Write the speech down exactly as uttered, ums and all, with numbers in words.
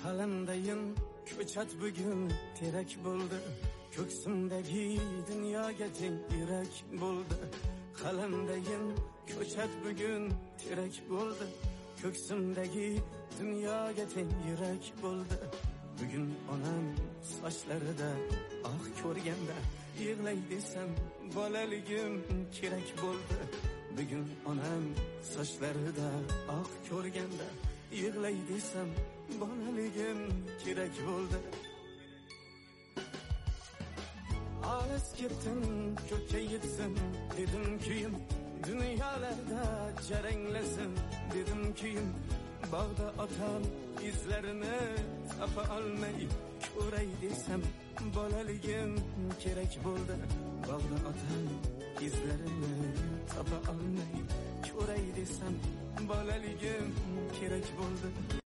Halamdayin ko'chat bugun terak bo'ldi, ko'ksimdagi dunyoga teng yurak bo'ldi. Qalamdayin ko'chat bugun terak bo'ldi, ko'ksimdagi dunyoga teng yurak bo'ldi. Bugun onam sochlarida oq ko'rganda yig'lay desam bolaligim kerak bo'ldi. Bugun onam sochlarida oq ko'rganda yig'lay desam bolaligim kerak bo'ldi. Olis ketdim ko'kka yetsin dedim kuyim, dunyolarda jaranglasin dedim kuyim. Bog'da otam izlarini topa olmay ko'ray desam bolaligim kerak bo'ldi. Bog'da otam izlarini topa olmay ko'ray desam bolaligim kerak bo'ldi.